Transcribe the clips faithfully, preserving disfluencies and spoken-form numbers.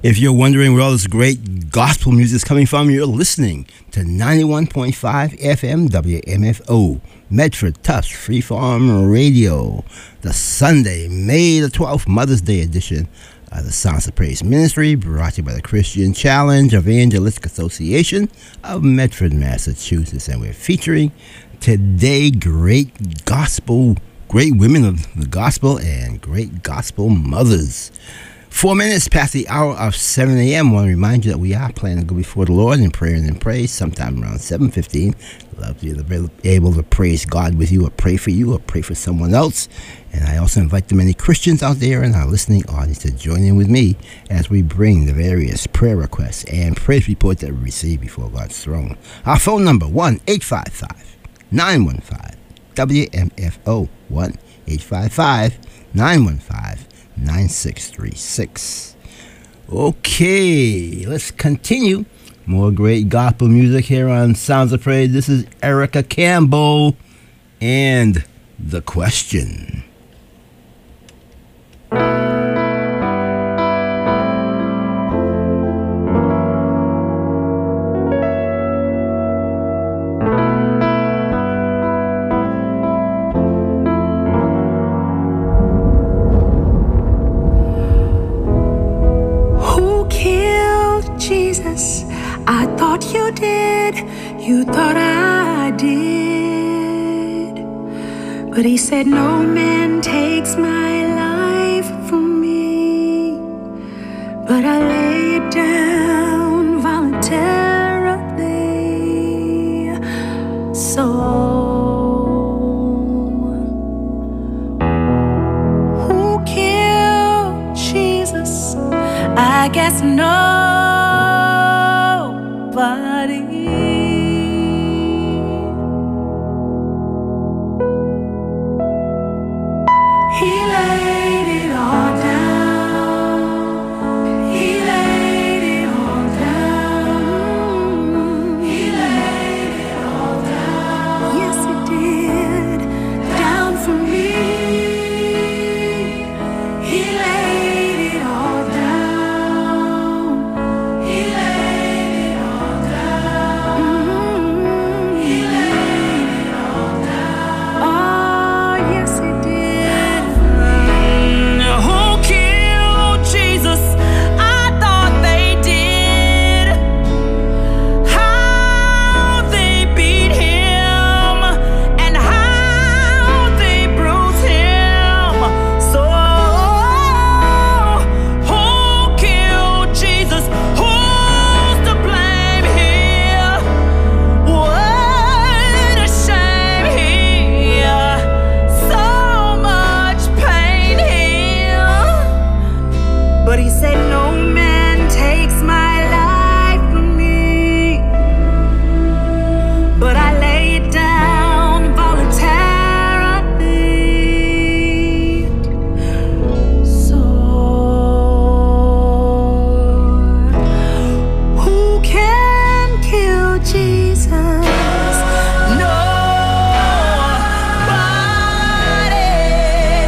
If you're wondering where all this great gospel music is coming from, you're listening to ninety-one point five F M W M F O, Medford Tufts Freeform Radio, the Sunday, May the twelfth, Mother's Day edition of the Sounds of Praise Ministry, brought to you by the Christian Challenge Evangelistic Association of Medford, Massachusetts. And we're featuring today great gospel, great women of the gospel and great gospel mothers. Four minutes past the hour of seven a.m. I want to remind you that we are planning to go before the Lord in prayer and in praise sometime around seven fifteen. Love you to be able to praise God with you or pray for you or pray for someone else. And I also invite the many Christians out there in our listening audience to join in with me as we bring the various prayer requests and praise reports that we receive before God's throne. Our phone number, one eight five five, nine one five, W M F O, one eight five five, nine one five, nine six three six. Okay, let's continue. More great gospel music here on Sounds of Praise. This is Erica Campbell and The Question. I thought you did, you thought I did, but he said no man takes my life from me, but I lay it down voluntarily. So who killed Jesus? I guess no Nobody. He laid it all down. He laid it all down. He laid it all down. Yes, he did. Down for me. He laid it all down. He laid it all down. He laid it all down. Oh, yes, he did. Who killed Jesus? I thought they did. How they beat him and how they bruised him. So who killed Jesus? Who's to blame here? What a shame here. So much pain here. But he said no man takes my life from me, but I lay it down voluntarily. So who can kill Jesus? Nobody.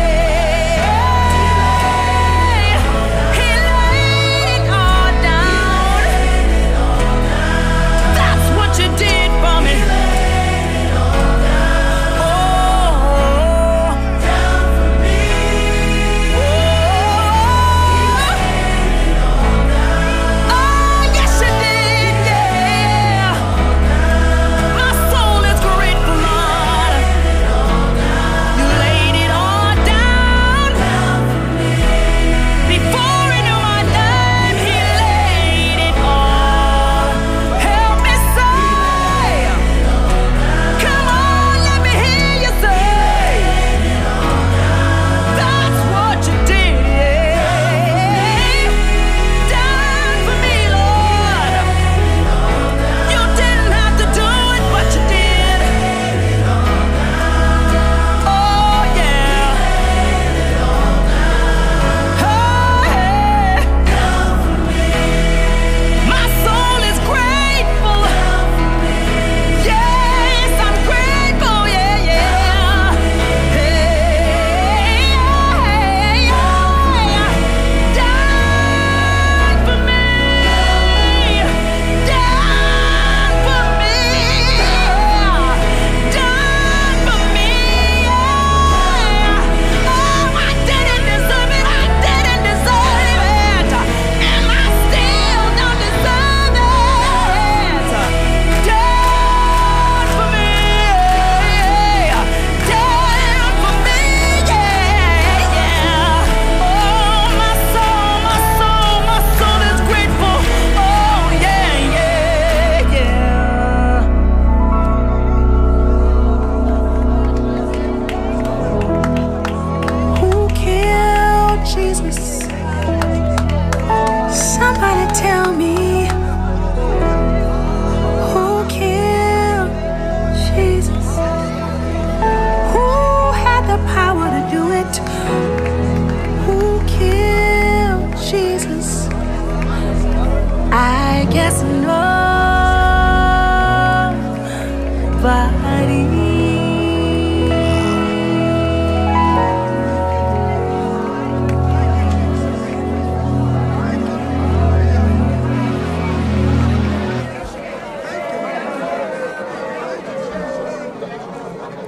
He laid all down.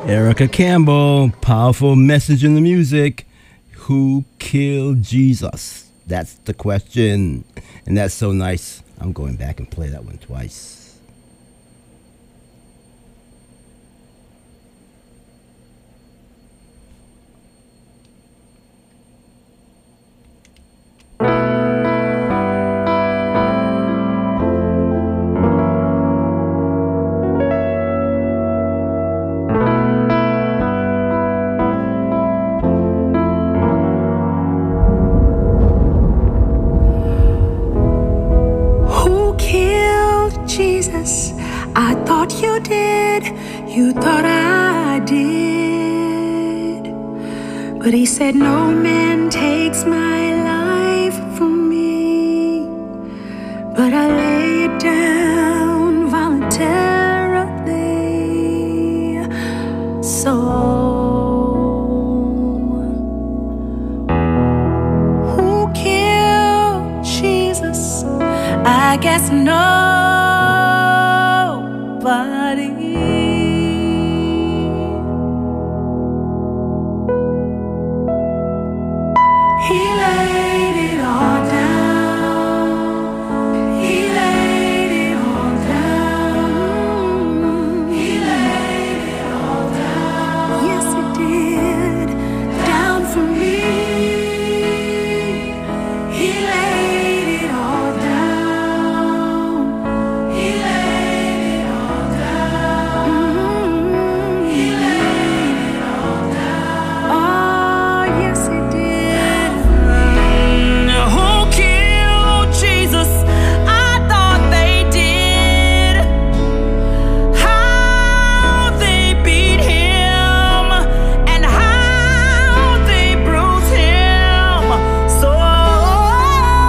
Erica Campbell, powerful message in the music. Who killed Jesus? That's the question. And that's so nice. I'm going back and play that one twice. I thought you did, you thought I did. But he said, no man takes my life from me. But I lay it down voluntarily. So who killed Jesus? I guess no. Body. He laid it all down. He laid it all down. He laid it all down. Yes, he did. Down for me. He laid it all down. He laid it all down. He laid it all down. Oh, yes, he did. Who killed Jesus? I thought they did. How they beat him and how they bruised him. So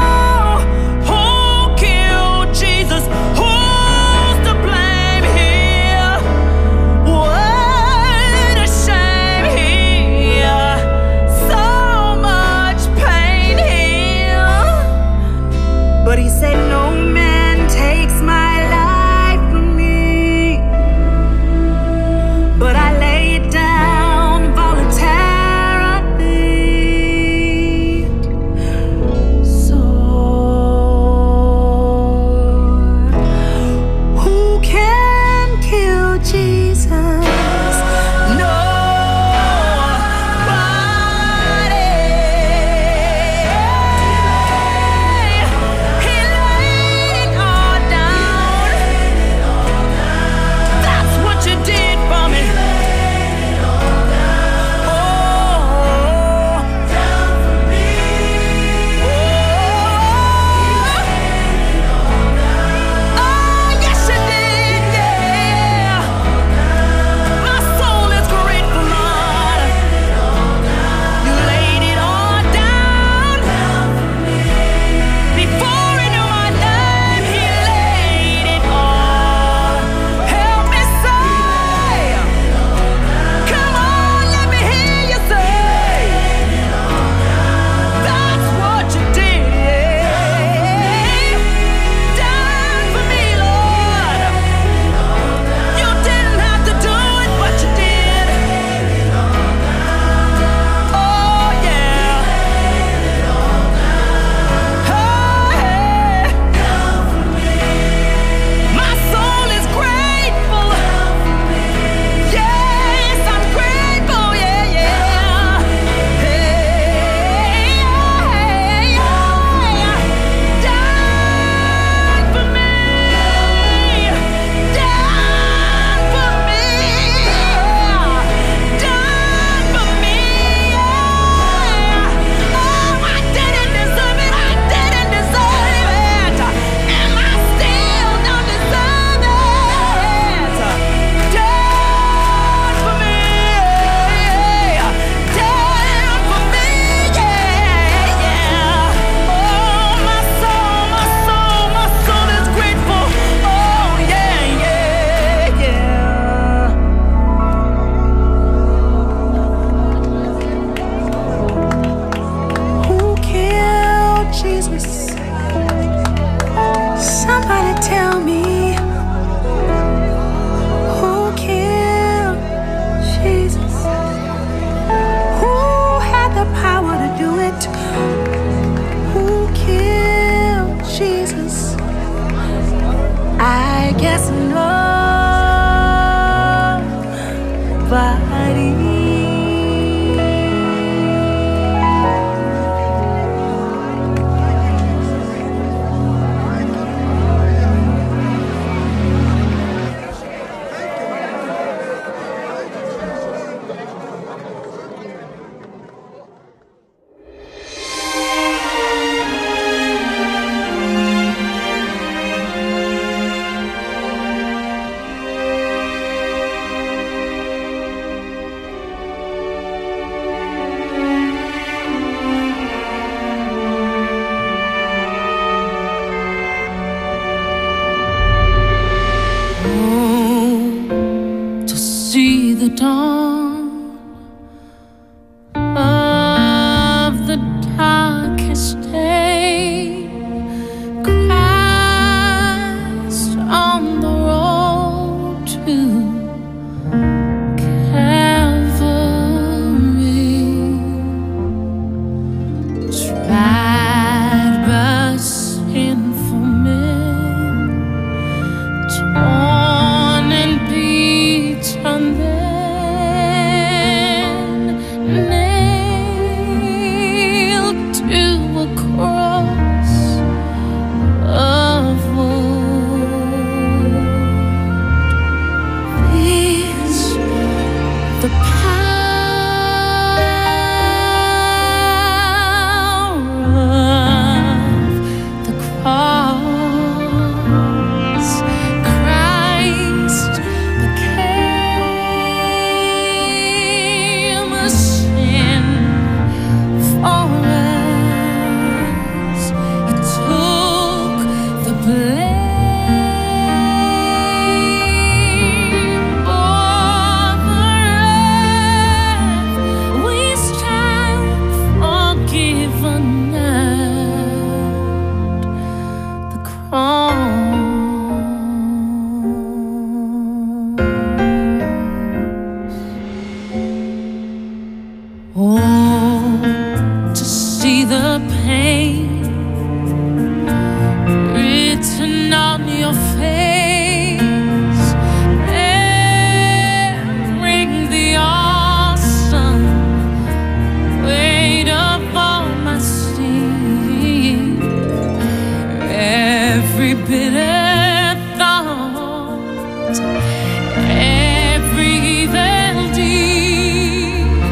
every bitter thought, every evil deed,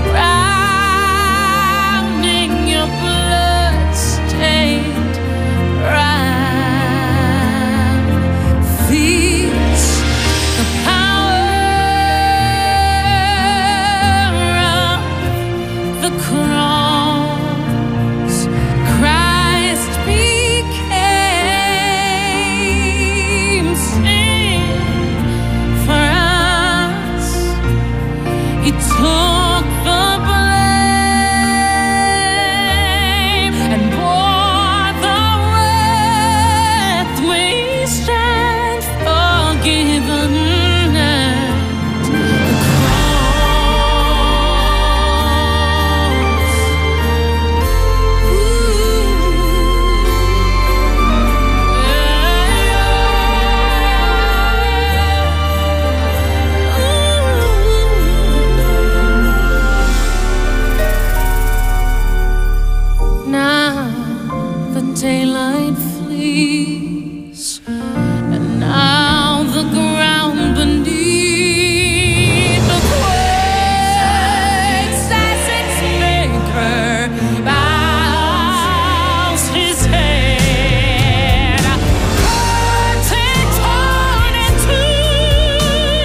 crowning your blood-stained brow, feels the power of the cross. Christ became sin for us. He took the blame and bore the wrath. We stand forgiven at the Now the daylight flees, and now the ground beneath the quakes as its maker bows his head. Curtain torn in two,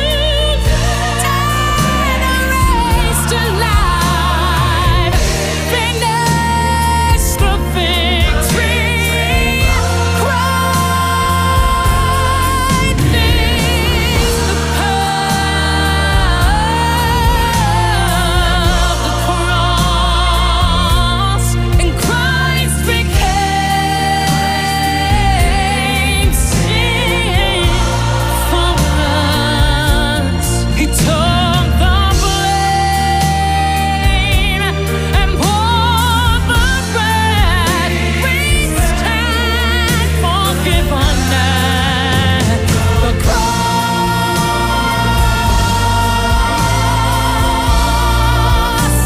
dead raised to life, finished the victory. Cried neath the power of the cross, and Christ became sin for us. He took the blame and bore the wrath. We stand forgiven at the cross.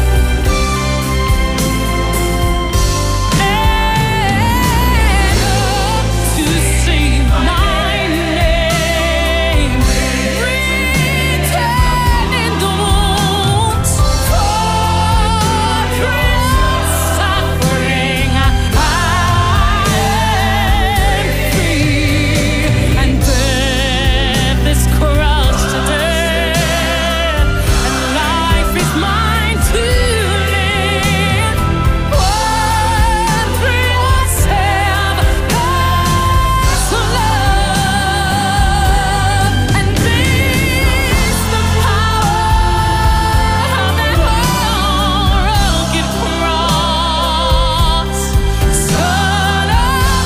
And to see my name written in the wounds for Christ's suffering, I am free, and death is crushed to death, and life is mine to live. One free yourself, God's love, and this the power of that rugged cross. Son of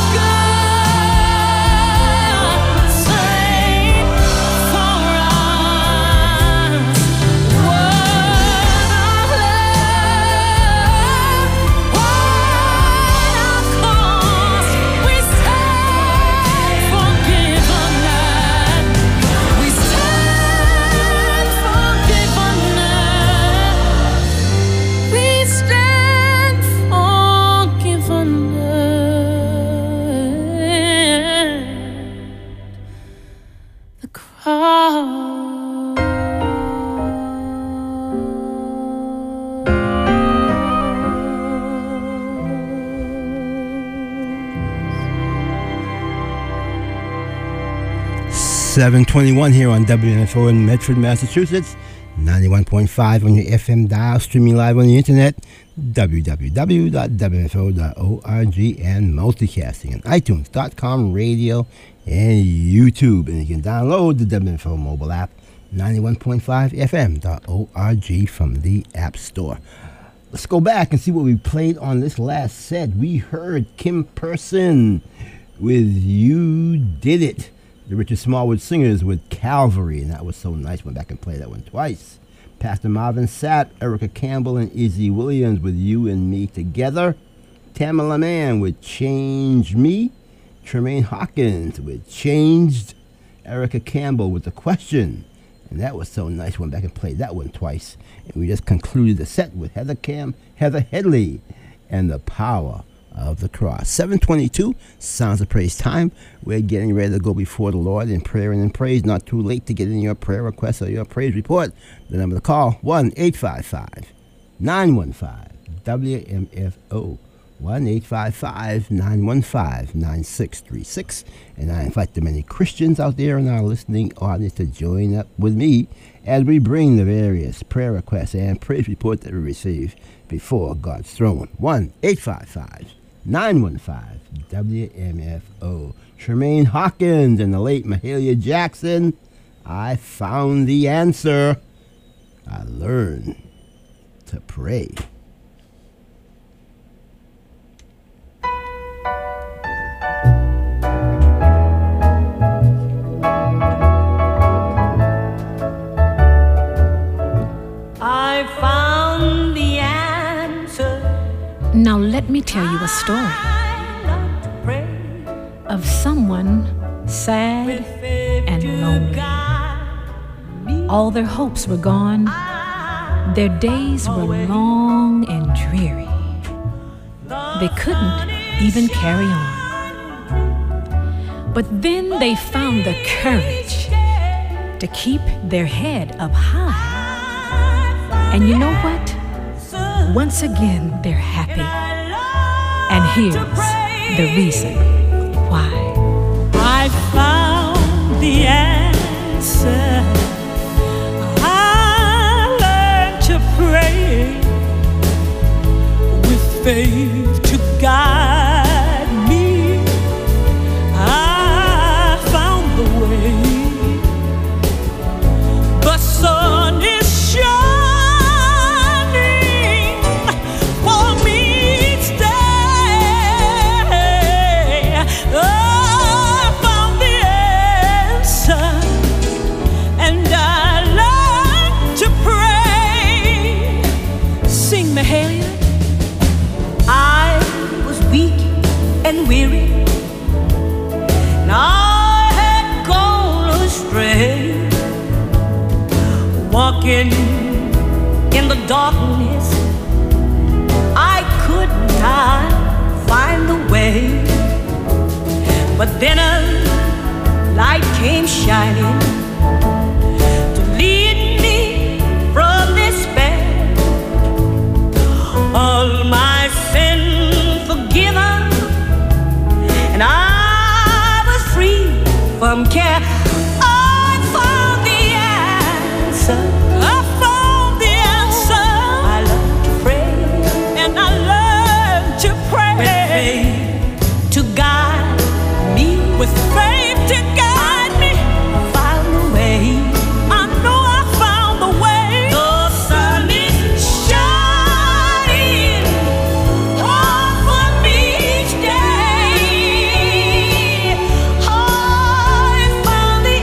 God, slain for us. Word of love, word of cost. We stand forgiven at, we stand forgiven at, we stand forgiven at the seven twenty-one here on W N F O in Medford, Massachusetts. ninety-one point five on your F M dial, streaming live on the internet, w w w dot w n f o dot org, and multicasting on iTunes dot com, radio, and YouTube. And you can download the W N F O mobile app, ninety-one point five F M dot org, from the App Store. Let's go back and see what we played on this last set. We heard Kim Person with You Did It. The Richard Smallwood Singers with Calvary, and that was so nice. Went back and played that one twice. Pastor Marvin Sapp, Erica Campbell, and Izzy Williams with You and Me Together. Tamala Mann with Change Me. Tremaine Hawkins with Changed. Erica Campbell with The Question. And that was so nice. Went back and played that one twice. And we just concluded the set with Heather Cam, Heather Headley and The Power of the cross. seven twenty-two, Sounds of Praise time. We're getting ready to go before the Lord in prayer and in praise. Not too late to get in your prayer request or your praise report. The number to call, one eight five five, nine one five, W M F O. one eight five five, nine one five, nine six three six. And I invite the many Christians out there in our listening audience to join up with me as we bring the various prayer requests and praise reports that we receive before God's throne. one eight five five, nine one five, W M F O. Tremaine Hawkins and the late Mahalia Jackson, I found the answer. I learned to pray. I found the answer. Now let me tell you a story I love to pray of someone sad with faith and to lonely. guide me. All their hopes were gone. Their days were long and dreary. They couldn't even carry on. But then they found the courage to keep their head up high. And you know what? Once again, they're happy. And here's the reason why. I found the answer. I learned to pray with faith to guide me. I found the way. The sun is shining for me each day. I found the answer, and I learned to pray. Sing, Mahalia. I was weak and weary, and I had gone astray, walking in the darkness. I couldn't I find the way, but then a light came shining to lead me from despair. All my sin forgiven, and I was free from care. I found the answer. I found the answer. I learned to pray, and I learned to pray with faith to guide me. With faith to guide me, I found the way. I know I found the way. The sun is shining over me each day. I found the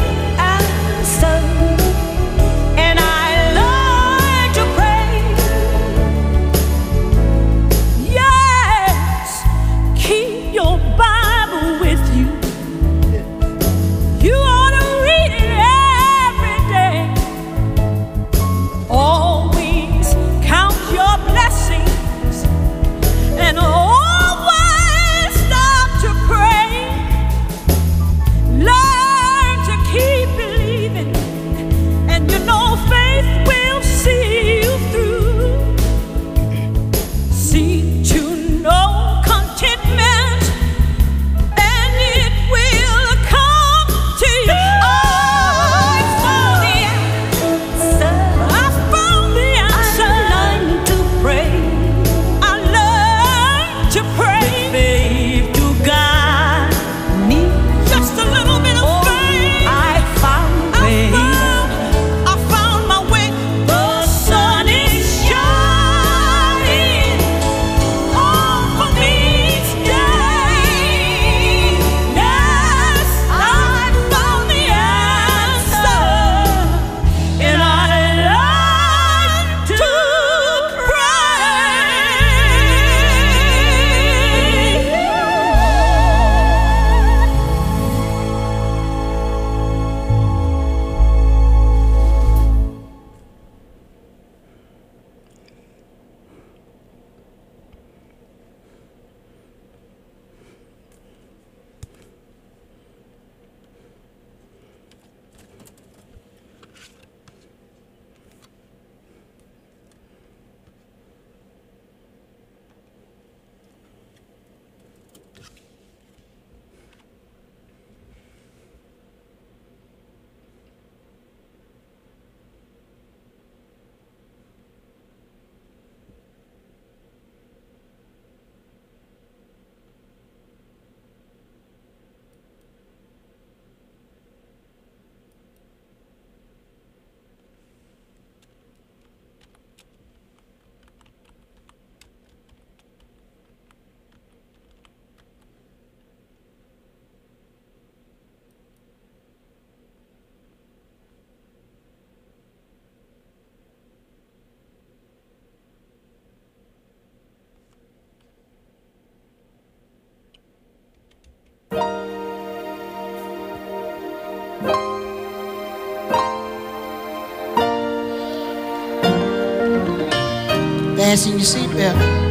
fasten your seatbelt.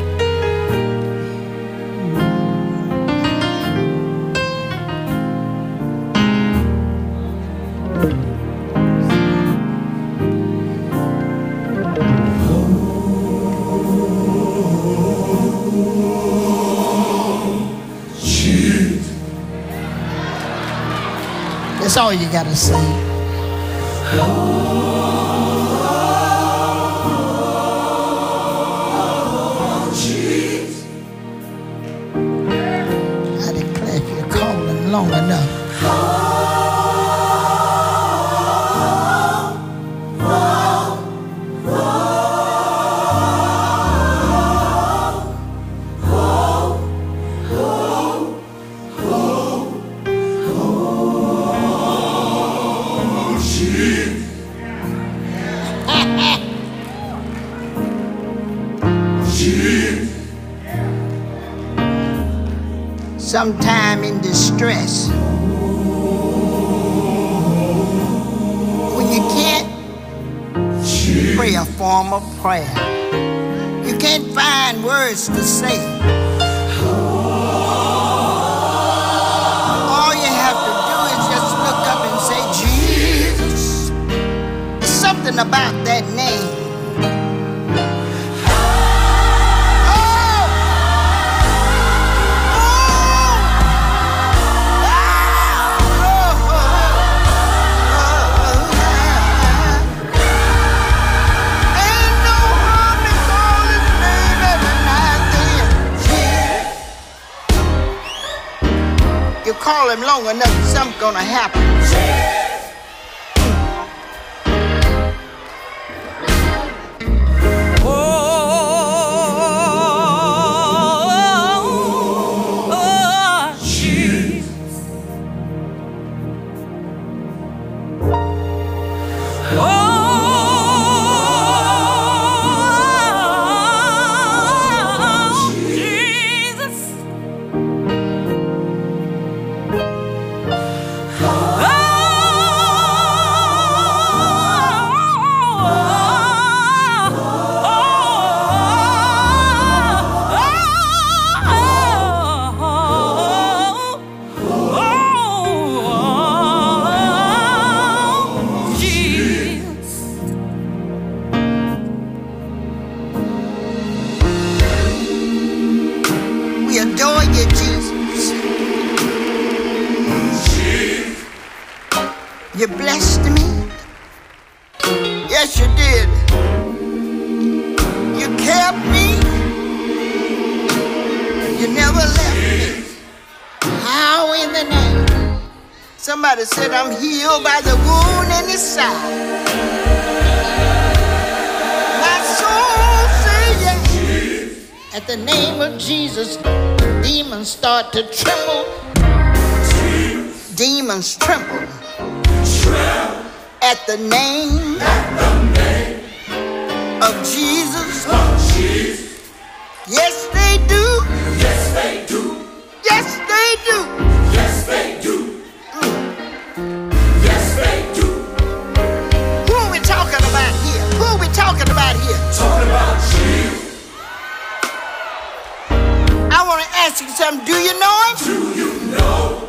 That's all you gotta say. I declare if you're calling long enough. Sometime in distress, when you can't pray a form of prayer, you can't find words to say. All you have to do is just look up and say, Jesus. There's something about that name. Call him long enough, something's gonna happen. You blessed me. Yes, you did. You kept me. You never left me. How in the name? Somebody said I'm healed by the wound in his side. My soul says yes. At the name of Jesus, demons start to tremble. Demons tremble. At the name, At the name of Jesus. Of Jesus. Yes, they do. Yes, they do. Yes, they do. Yes, they do. Mm. Yes, they do. Who are we talking about here? Who are we talking about here? Talking about Jesus. I want to ask you something. Do you know him? Do you know?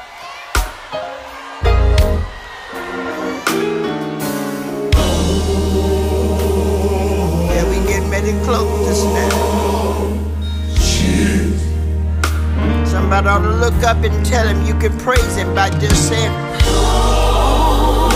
Close this now. Somebody ought to look up and tell him you can praise him by just saying, oh,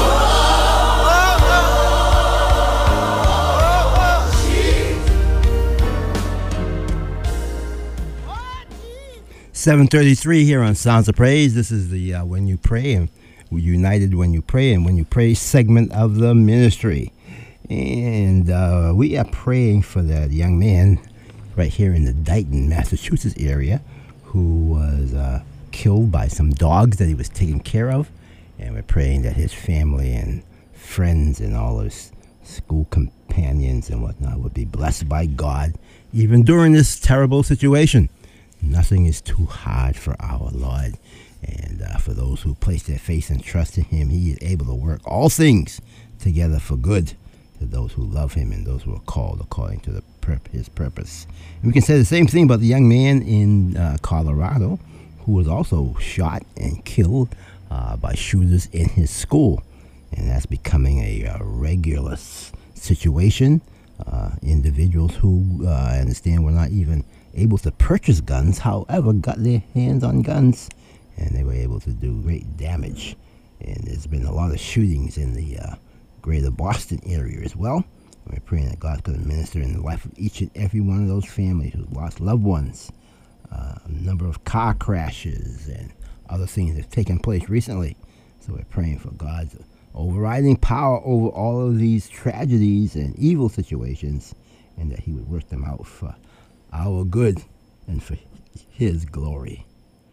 oh, oh. seven thirty-three here on Sounds of Praise. This is the uh, When You Pray and United When You Pray and When You Pray segment of the ministry. And uh, we are praying for that young man right here in the Dighton, Massachusetts area who was uh, killed by some dogs that he was taking care of. And we're praying that his family and friends and all his school companions and whatnot would be blessed by God, even during this terrible situation. Nothing is too hard for our Lord. And uh, for those who place their faith and trust in him, he is able to work all things together for good to those who love him and those who are called according to the pur- his purpose. And we can say the same thing about the young man in uh, Colorado who was also shot and killed uh, by shooters in his school. And that's becoming a uh, regular s- situation. Uh, individuals who, uh, I understand, were not even able to purchase guns, however, got their hands on guns, and they were able to do great damage. And there's been a lot of shootings in the uh, greater Boston area as well. We're praying that God's going to minister in the life of each and every one of those families who lost loved ones. Uh, a number of car crashes and other things have taken place recently. So we're praying for God's overriding power over all of these tragedies and evil situations, and that he would work them out for our good and for his glory.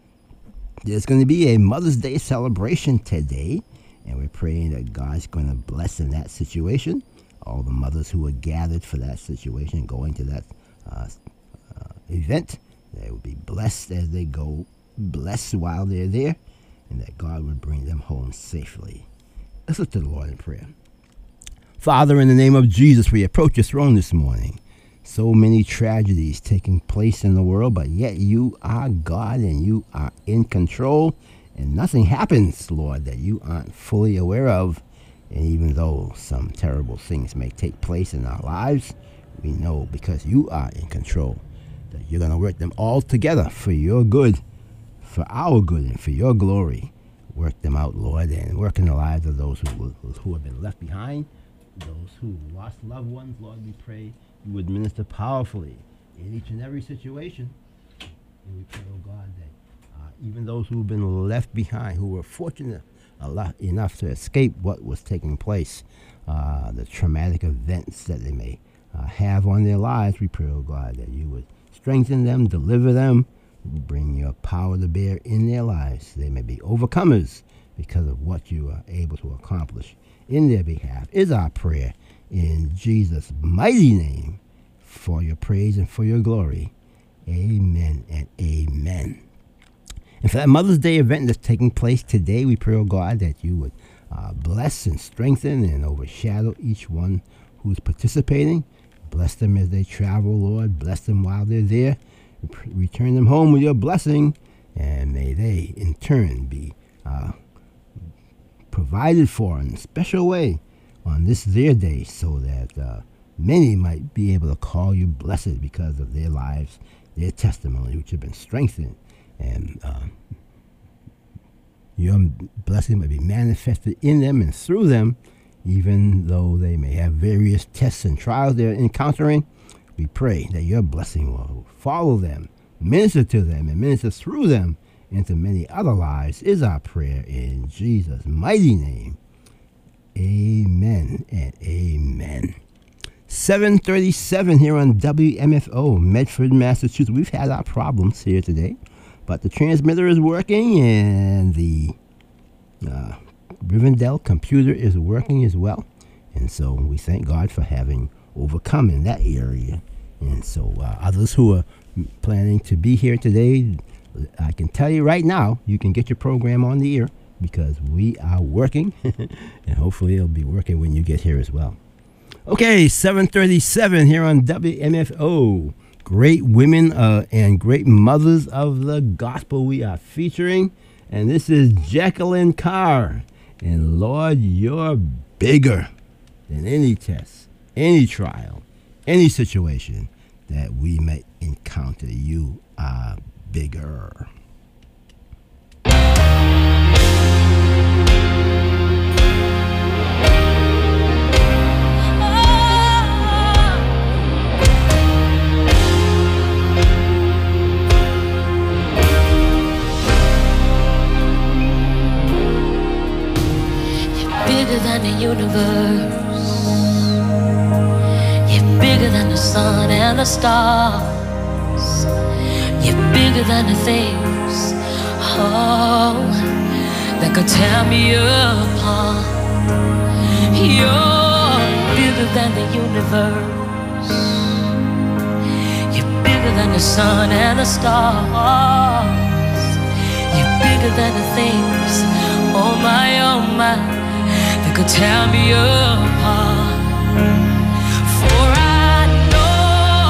There's going to be a Mother's Day celebration today, and we're praying that God's going to bless in that situation. All the mothers who are gathered for that situation, going to that uh, uh, event, they will be blessed as they go, blessed while they're there, and that God would bring them home safely. Let's look to the Lord in prayer. Father, in the name of Jesus, we approach your throne this morning. So many tragedies taking place in the world, but yet you are God and you are in control, and nothing happens, Lord, that you aren't fully aware of. And even though some terrible things may take place in our lives, we know because you are in control that you're going to work them all together for your good, for our good, and for your glory. Work them out, Lord, and work in the lives of those who who have been left behind, those who lost loved ones. Lord, we pray you would minister powerfully in each and every situation. And we pray, oh God, that uh, even those who have been left behind, who were fortunate enough to escape what was taking place, uh, the traumatic events that they may uh, have on their lives, we pray, oh God, that you would strengthen them, deliver them, bring your power to bear in their lives. They may be overcomers because of what you are able to accomplish in their behalf, is our prayer in Jesus' mighty name, for your praise and for your glory. Amen and amen. And for that Mother's Day event that's taking place today, we pray, oh God, that you would uh, bless and strengthen and overshadow each one who's participating. Bless them as they travel, Lord. Bless them while they're there. Return them home with your blessing, and may they in turn be uh, provided for in a special way on this their day, so that uh, many might be able to call you blessed because of their lives, their testimony, which have been strengthened, and uh, your blessing may be manifested in them and through them, even though they may have various tests and trials they're encountering. We pray that your blessing will follow them, minister to them, and minister through them into many other lives, is our prayer in Jesus' mighty name. Amen and amen. seven thirty-seven here on W M F O, Medford, Massachusetts. We've had our problems here today, but the transmitter is working, and the uh, Rivendell computer is working as well. And so we thank God for having overcome in that area. And so uh, others who are planning to be here today, I can tell you right now, you can get your program on the air because we are working, and hopefully it'll be working when you get here as well. Okay, seven thirty-seven here on W M F O. Great women uh, and great mothers of the gospel we are featuring. And this is Jacqueline Carr. And Lord, you're bigger than any test, any trial, any situation that we may encounter. You are bigger. Bigger than the universe. You're bigger than the sun and the stars. You're bigger than the things, oh, that could tear me apart. You're bigger than the universe. You're bigger than the sun and the stars. You're bigger than the things, oh my, oh my, that could tear me apart. For I know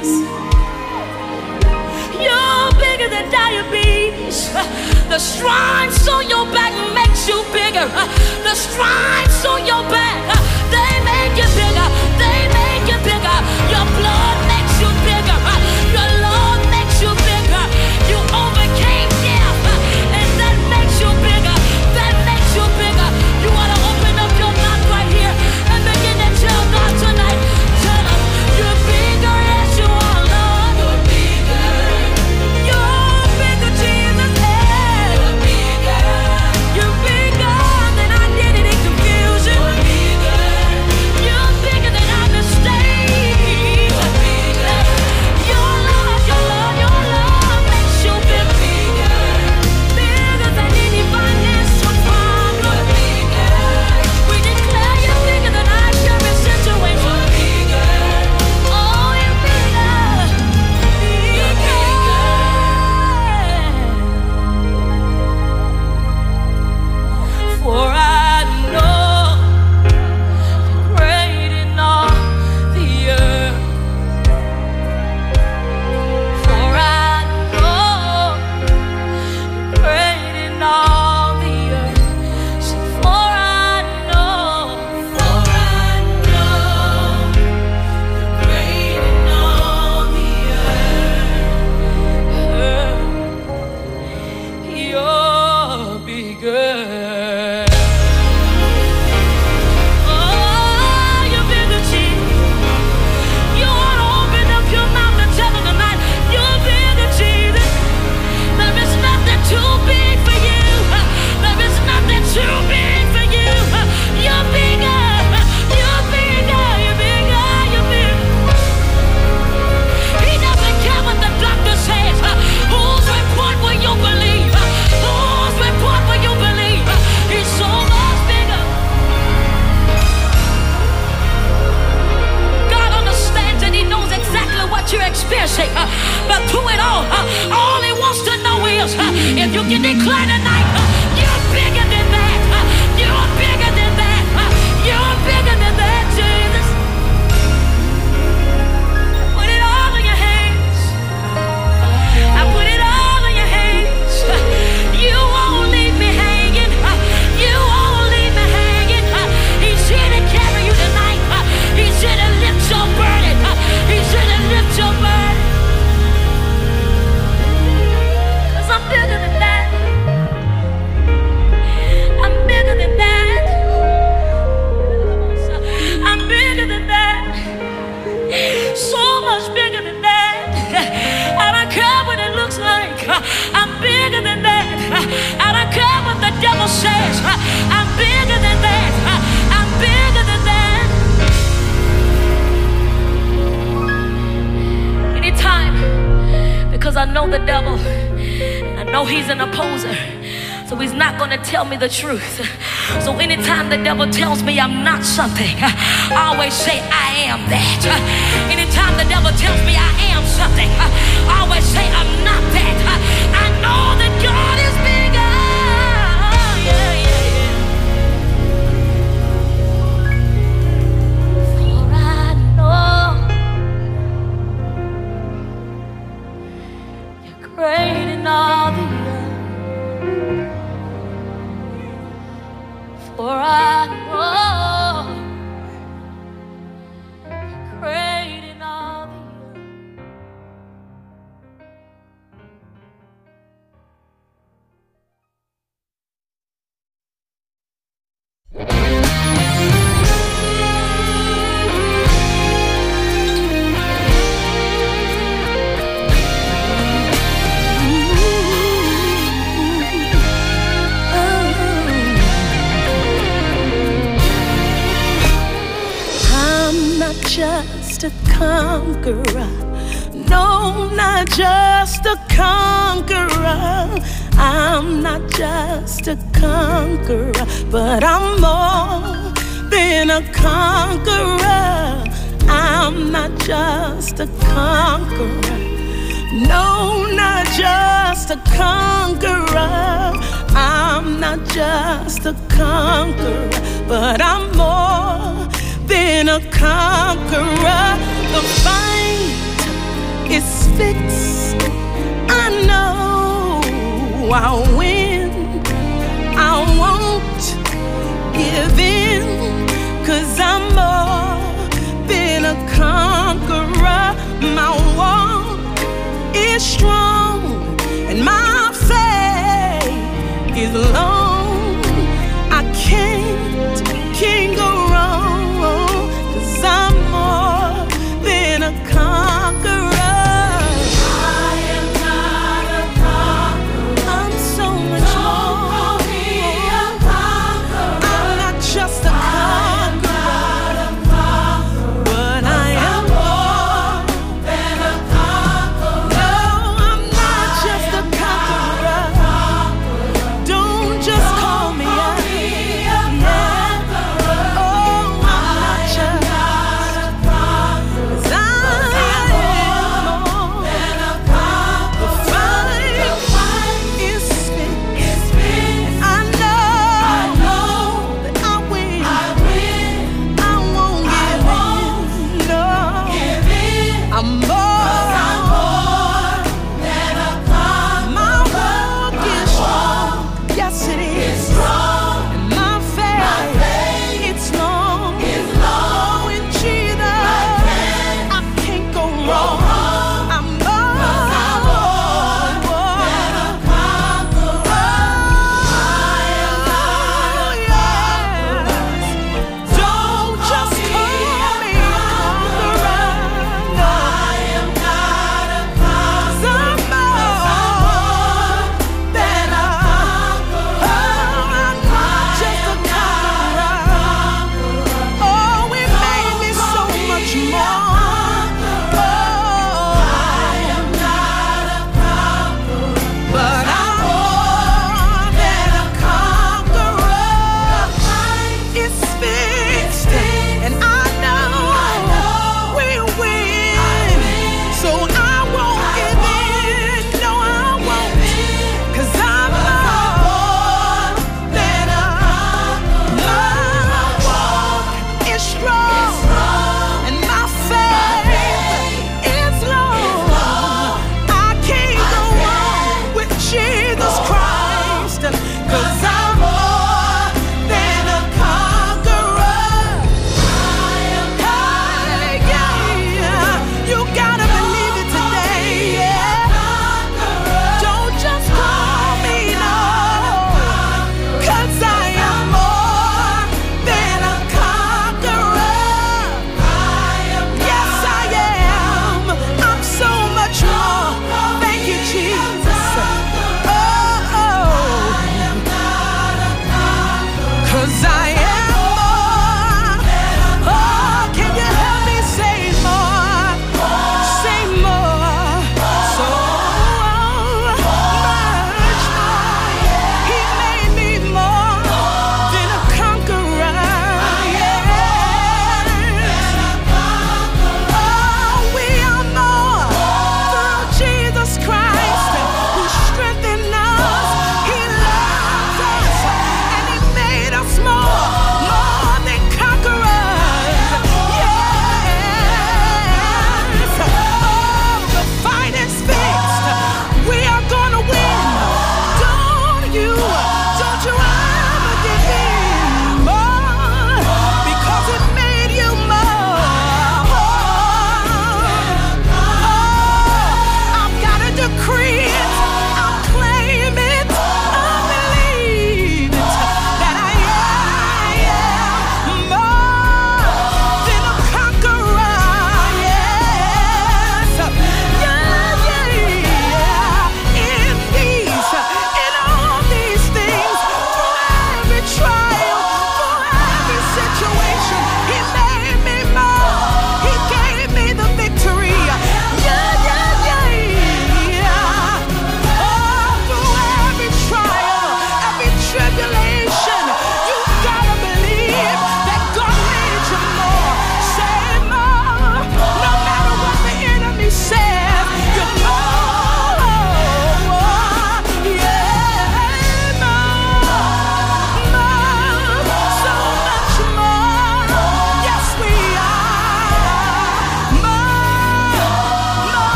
You're bigger than diabetes. The stripes on your back makes you bigger. The stripes on your back, they make you bigger. They make you bigger. Your blood makes you bigger. Your love makes you bigger. You overcame death, and that makes you bigger. That makes you bigger. You want to open up your mouth right here and begin to tell God tonight. Tell him you're bigger as you are, Lord. You're bigger. You're bigger, Jesus. Hey. You're bigger. You're bigger than identity confusion. You're bigger. You're bigger than our mistakes. You're bigger. Your love, your love, your love makes you bigger. Bigger than any financial problem. You're bigger. We declare you're bigger than our current situation. You're bigger. Oh, you're bigger. You're bigger. For I know you're great in all the earth. For I know you're great in all the earth. So for I know, for I know you're great in all the earth. You're bigger. Oh, you're bigger, Jesus. You want to open up your mouth and tell him tonight, you're bigger, Jesus. There is nothing too big for you. There is nothing too big for you. You're bigger. You're bigger. You're bigger. You're bigger. He doesn't care what the doctor says. Whose report will you believe? Whose report will you believe? He's so much bigger. God understands and he knows exactly what you're experiencing. uh, But through it all, uh, all he wants to know is uh, if you can declare tonight, uh, you're bigger than that. uh, You're bigger than that. uh, You're bigger than that, Jesus. Put it all in your hands. I put it all in your hands. Uh, You won't leave me hanging. Uh, You won't leave me hanging. Uh, He's here to carry you tonight. Uh, He's here to lift your burden. Uh, He's here to lift your burden. 'Cause I'm bigger than that. I'm bigger than that. I'm bigger than that. So much bigger than that. I don't care what it looks like. I'm bigger than that. I don't care what the devil says. I'm bigger than that. I'm bigger than that. Anytime, because I know the devil, and I know he's an opposer, so he's not going to tell me the truth. So anytime the devil tells me I'm not something, I always say I am that. Anytime the devil tells me I am something, I always say I'm not that. I know that God is bigger. Yeah, yeah, yeah. For I know you're great in all the earth. For I know you're great in all the earth. Just a conqueror, no, not just a conqueror. I'm not just a conqueror, but I'm more than a conqueror. I'm not just a conqueror, no, not just a conqueror. I'm not just a conqueror, but I'm more than a conqueror. The fight is fixed. I know I'll win. I won't give in, 'cause I'm more than a conqueror. My walk is strong and my faith is long. I can't, can't go wrong, 'cause I'm more than a conqueror. I am not a conqueror. I'm so much more. I'm not just a conqueror.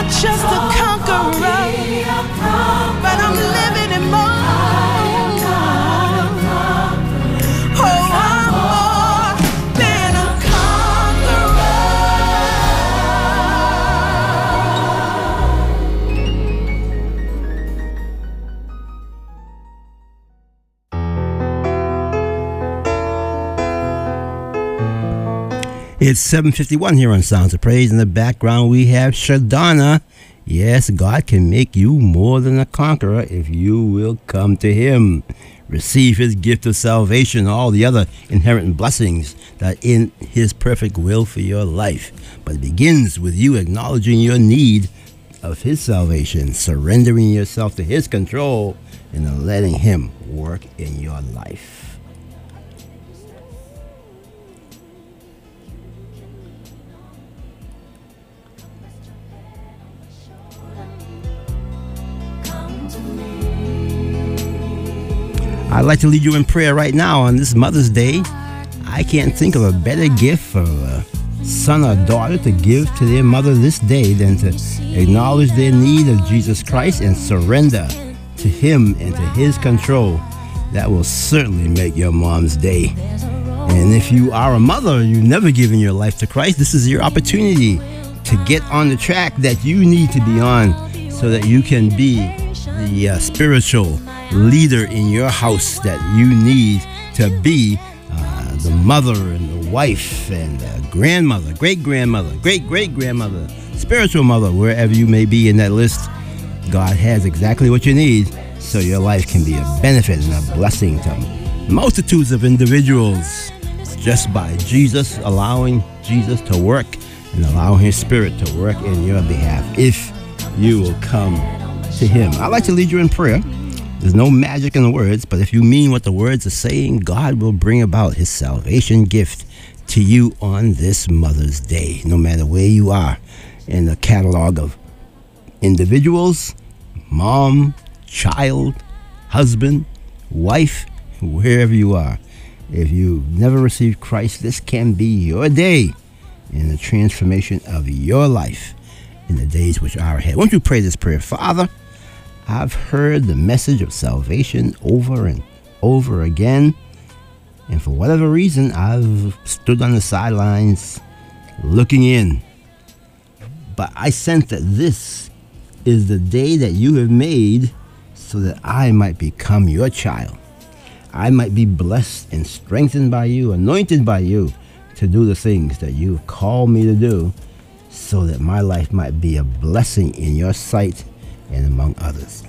just a conqueror, but I'm living in more. Oh, I'm more than a It's seven fifty-one here on Sounds of Praise. In the background, we have Shadana. Yes, God can make you more than a conqueror if you will come to Him. Receive His gift of salvation, all the other inherent blessings that are in His perfect will for your life. But it begins with you acknowledging your need of His salvation, surrendering yourself to His control, and then letting Him work in your life. I'd like to lead you in prayer right now on this Mother's Day. I can't think of a better gift for a son or daughter to give to their mother this day than to acknowledge their need of Jesus Christ and surrender to Him and to His control. That will certainly make your mom's day. And if you are a mother, you've never given your life to Christ, this is your opportunity to get on the track that you need to be on so that you can be the uh, spiritual leader in your house that you need to be, uh, the mother and the wife and the grandmother, great-grandmother, great-great-grandmother, spiritual mother, wherever you may be in that list. God has exactly what you need so your life can be a benefit and a blessing to multitudes of individuals just by Jesus, allowing Jesus to work and allowing His Spirit to work in your behalf if you will come to Him. I'd like to lead you in prayer. There's no magic in the words, but if you mean what the words are saying, God will bring about His salvation gift to you on this Mother's Day, no matter where you are in the catalog of individuals, mom, child, husband, wife, wherever you are. If you've never received Christ, this can be your day in the transformation of your life in the days which are ahead. Won't you pray this prayer? Father, I've heard the message of salvation over and over again, and for whatever reason, I've stood on the sidelines looking in. But I sense that this is the day that you have made so that I might become your child. I might be blessed and strengthened by you, anointed by you to do the things that you've called me to do, so that my life might be a blessing in your sight and among others.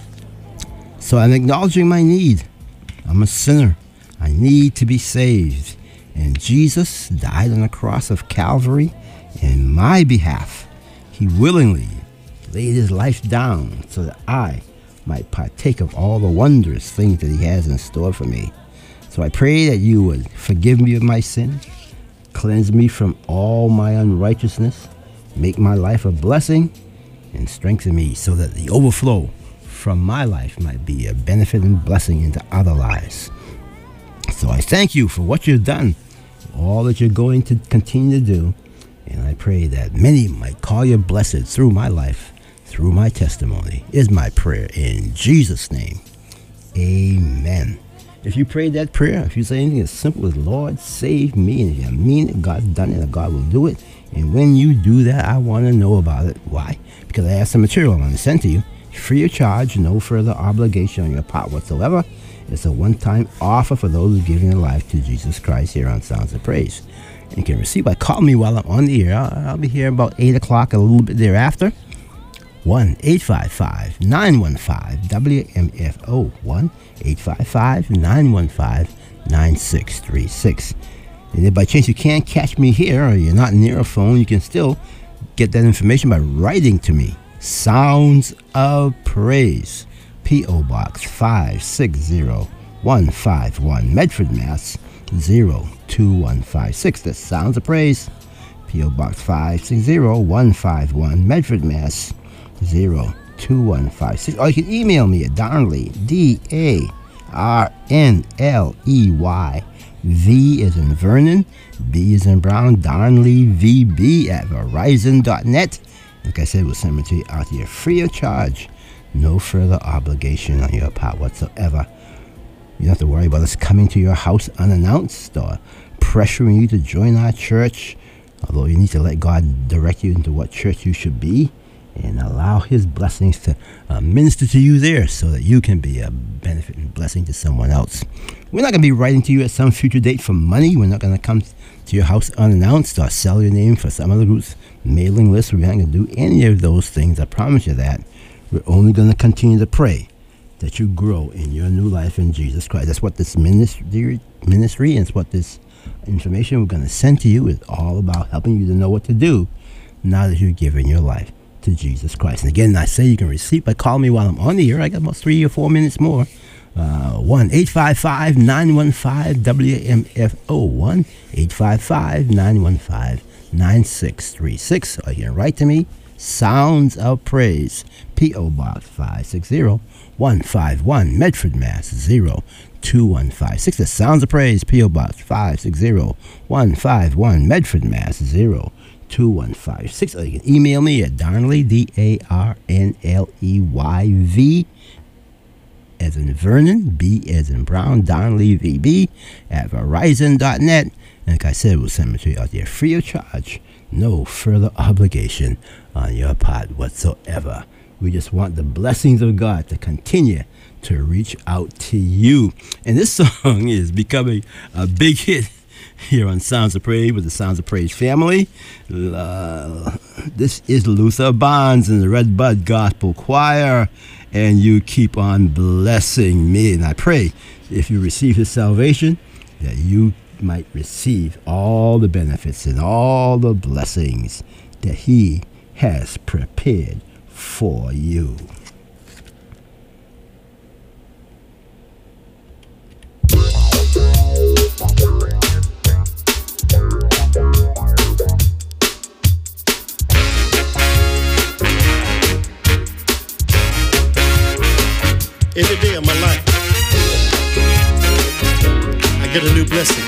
So I'm acknowledging my need. I'm a sinner. I need to be saved. And Jesus died on the cross of Calvary in my behalf. He willingly laid His life down so that I might partake of all the wondrous things that He has in store for me. So I pray that you would forgive me of my sins, cleanse me from all my unrighteousness, make my life a blessing, and strengthen me so that the overflow from my life might be a benefit and blessing into other lives. So I thank you for what you've done, all that you're going to continue to do, and I pray that many might call you blessed through my life, through my testimony, is my prayer in Jesus' name. Amen. If you prayed that prayer, if you say anything as simple as, Lord, save me, and if you mean it, God's done it, and God will do it. And when you do that, I want to know about it. Why? Because I have some material I want to send to you, free of charge, no further obligation on your part whatsoever. It's a one-time offer for those who give their life to Jesus Christ here on Sounds of Praise. And you can receive by calling me while I'm on the air. I'll, I'll be here about eight o'clock, a little bit thereafter. one eight five five, nine one five, W M F O. one eight five five, nine one five, nine six three six. And if by chance you can't catch me here or you're not near a phone, you can still get that information by writing to me. Sounds of Praise, P O Box five six zero one five one, Medford, Mass. zero two one five six. That's Sounds of Praise, P O Box five six zero one five one, Medford, Mass. zero two one five six. Or you can email me at Darnley, D A R N L E Y. V is in Vernon, B is in Brown, Darnley V B at Verizon dot net. Like I said, we'll send them to you out here free of charge. No further obligation on your part whatsoever. You don't have to worry about us coming to your house unannounced or pressuring you to join our church. Although you need to let God direct you into what church you should be and allow His blessings to uh, minister to you there so that you can be a benefit and blessing to someone else. We're not going to be writing to you at some future date for money. We're not going to come to your house unannounced or sell your name for some other group's mailing list. We're not going to do any of those things. I promise you that. We're only going to continue to pray that you grow in your new life in Jesus Christ. That's what this ministry, ministry and it's what this information we're going to send to you is all about, helping you to know what to do now that you've given your life to Jesus Christ. And again, I say you can receive by calling me while I'm on the air. I got about three or four minutes more. Uh, one eight five five, nine one five, W M F O. one eight five five, nine one five, nine six three six. Or you can write to me, Sounds of Praise, P O. Box five six zero, one five one, Medford, Mass. zero two one five six. The Sounds of Praise, P O. Box five six zero, one five one, Medford, Mass. zero two one five six. Or you can email me at Darnley, D A R N L E Y V, as in Vernon, B as in Brown, Darnley, V B, at Verizon dot net. And like I said, we'll send it to you out there free of charge. No further obligation on your part whatsoever. We just want the blessings of God to continue to reach out to you. And this song is becoming a big hit here on Sounds of Praise with the Sounds of Praise family. Uh, this is Luther Bonds and the Red Bud Gospel Choir. And you keep on blessing me. And I pray if you receive His salvation, that you might receive all the benefits and all the blessings that He has prepared for you. Every day of my life, I get a new blessing.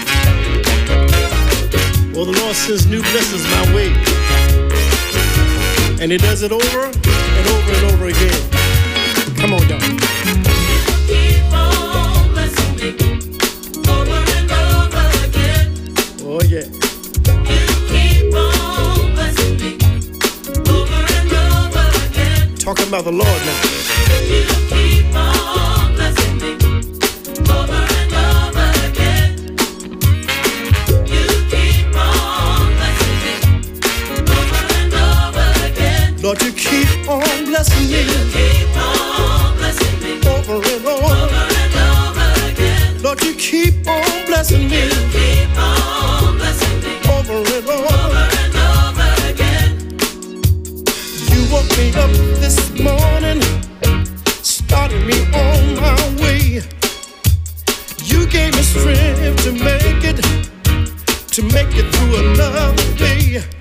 Well, the Lord sends new blessings my way, and He does it over and over and over again. Come on, y'all. You keep on blessing me over and over again. Oh, yeah. You keep on blessing me over and over again. Talking about the Lord now. You keep on blessing me over and over again. You keep on blessing me over and over again. Lord, you keep on blessing me. You keep on blessing me over and over. over and over again. Lord, you keep on blessing me. You keep on blessing me over and over. over and over again. You woke me up this morning, started me on my way. You gave me strength to make it, to make it through another day.